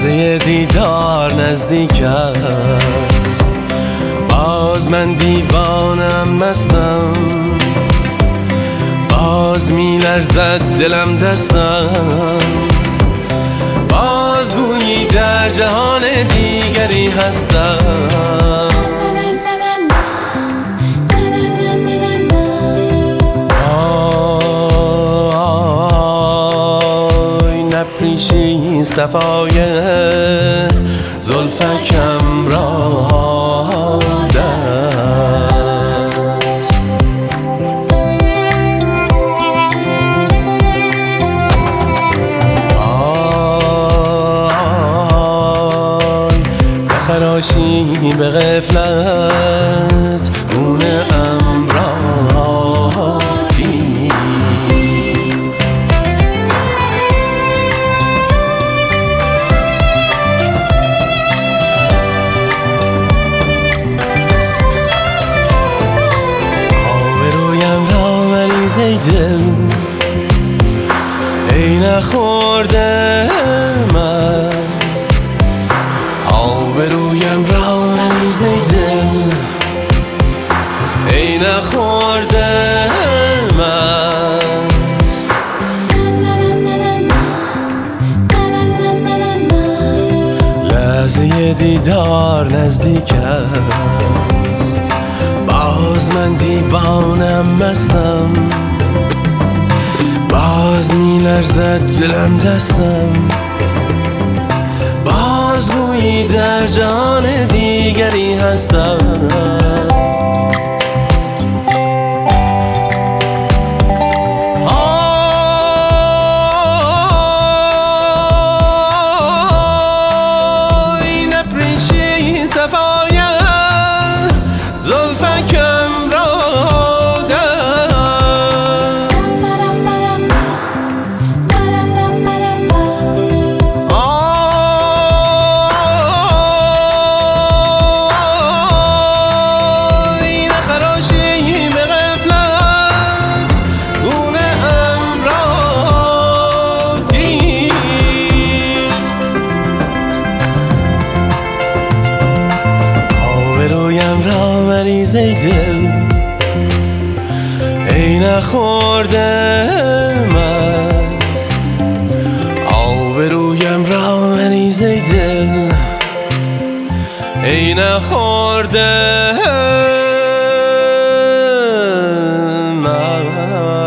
لحظه دیدار نزدیک است، باز من دیوانم مستم، باز می لرزد دلم دستم، باز بویی در جهان دیگری هستم. نپریشی صفای زلفکم را دست، نخراشی به غفلت گونه امراتی. ای دل ای نخورده مست، آبرویم را مریز ای دل ای نخورده مست. لحظه دیدار نزدیک است، باز من دیوانم مستم، باز می لرزد دلم دستم، باز بویی در جان دیگری هستم. آی نپریشی صفای زلفکم را مریز ای دل ای نخورده مست، آبرویم را مریز ای دل ای نخورده مست.